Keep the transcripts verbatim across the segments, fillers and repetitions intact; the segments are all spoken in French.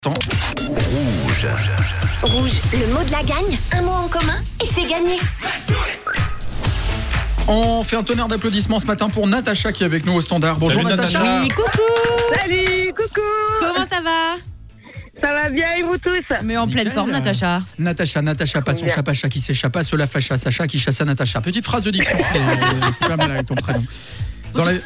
Rouge. Rouge, le mot de la gagne, un mot en commun et c'est gagné. On fait un tonnerre d'applaudissements ce matin pour Natacha qui est avec nous au standard. Bonjour. Salut, Natacha. Natacha. Oui, coucou. Salut, coucou. Comment ça va? Ça va bien et vous tous? Mais en pleine Nickel. forme, Natacha. Natacha, Natacha, pas son Bien. chapacha qui s'échappa, cela facha, Sacha qui chassa Natacha. Petite phrase de diction, c'est, c'est pas mal avec ton prénom. Dans la...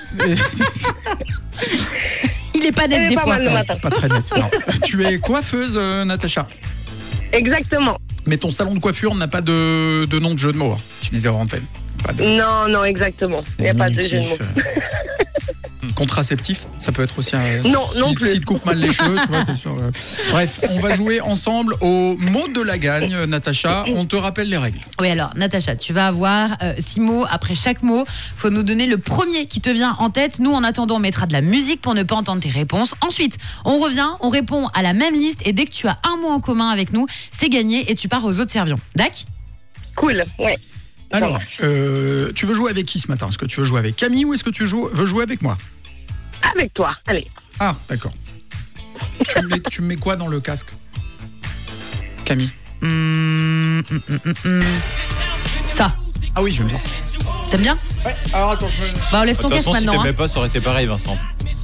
Il est pas net Eh, des pas fois. mal le matin. Pas très net, non. Tu es coiffeuse, euh, Natacha. Exactement. Mais ton salon de coiffure n'a pas de, de nom de jeu de mots. Hein. Tu disais en antenne. Pas de Non, non, exactement. Il n'y a pas de jeu de mots. diminutif, euh, Contraceptif, ça peut être aussi un. Non, si, non plus. Si te coupe mal les cheveux, tu vois, t'es sûr. euh. Bref, on va jouer ensemble au mot de la gagne, euh, Natacha. On te rappelle les règles. Oui, alors, Natacha, tu vas avoir euh, six mots. Après chaque mot, faut nous donner le premier qui te vient en tête. Nous, en attendant, on mettra de la musique pour ne pas entendre tes réponses. Ensuite, on revient, on répond à la même liste. Et dès que tu as un mot en commun avec nous, c'est gagné et tu pars aux autres servions. D'accord? Cool, ouais. Alors, euh, tu veux jouer avec qui ce matin? Est-ce que tu veux jouer avec Camille ou est-ce que tu joues, veux jouer avec moi? Avec toi, allez. Ah, d'accord. tu, me mets, tu me mets quoi dans le casque, Camille? Hum, hum, hum, hum, hum. Ça. Ah oui, je vais me faire ça. T'aimes bien? Ouais, alors attends, je me... Bah, enlève De ton toute casque façon, si maintenant. t'aimais hein. pas, ça aurait été pareil, Vincent.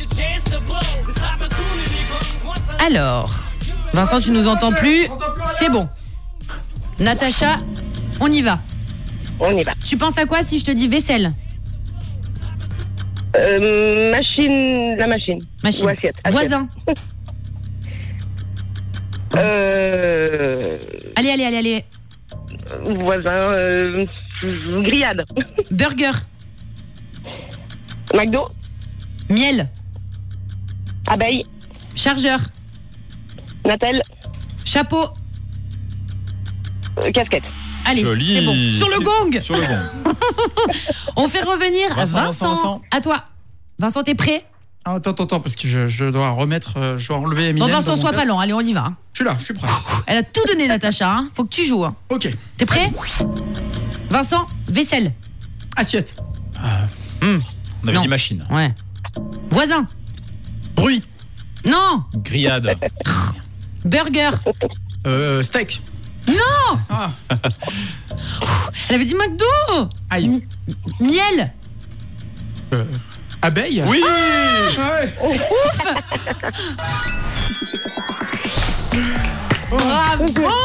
Alors, Vincent, tu nous entends plus? C'est bon. Natacha, on y va. On y va. Tu penses à quoi si je te dis vaisselle? Euh, machine, la machine. Machine. Ou assiette. assiette. Voisin. Euh, Allez, allez, allez, allez. voisin, euh, grillade. Burger. McDo, Miel. abeille, Chargeur. Natel, Chapeau. euh, casquette. Allez, Joli. c'est bon. Sur le gong. Sur le gong. On fait revenir Vincent, Vincent. Vincent, Vincent. À toi. Vincent, t'es prêt? Ah, attends, attends, attends, parce que je, je dois remettre, euh, je dois enlever Eminem. Non, dans Vincent, mon sois pas casque. lent. Allez, on y va. hein. Je suis là, je suis prêt. Elle a tout donné, Natacha. Hein. Faut que tu joues. hein. Ok. T'es prêt? Vincent, vaisselle. Assiette. On avait Non. dit machine. Ouais. Voisin. Bruit. Non. Grillade. Burger. Euh, steak. Non. Ah, Elle avait dit McDo. aïe. M- Miel. Euh, abeille. Oui. Ah ouais. Bravo.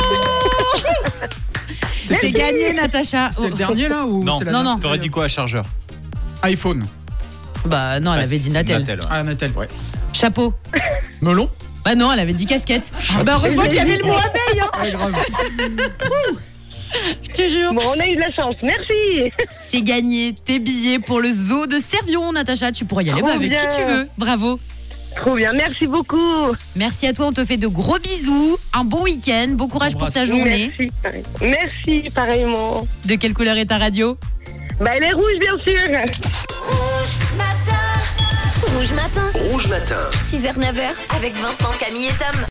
C'est gagné, Natacha. C'est le dernier là ou Non, c'est la Non, non. T'aurais dit quoi à chargeur? iPhone. Bah non, elle avait dit Natel. Natel, ouais. Ah, Natel, ouais. Chapeau. Melon. Bah non, elle avait dit casquette. Ah bah heureusement qu'il y avait le mot abeille. Hein. Ouais, grave. Je te jure. Bon, on a eu de la chance. Merci. C'est gagné tes billets pour le zoo de Servion, Natacha. Tu pourras y aller Trop bah, avec bien. qui tu veux. Bravo. Trop bien. Merci beaucoup. Merci à toi, on te fait de gros bisous. Un bon week-end. Bon courage pour ta Embrasse. journée. Merci. pareil. Merci, pareillement. De quelle couleur est ta radio? Bah, elle est rouge, bien sûr. Rouge matin. Rouge matin. Rouge matin. six heures neuf heures avec Vincent, Camille et Tom.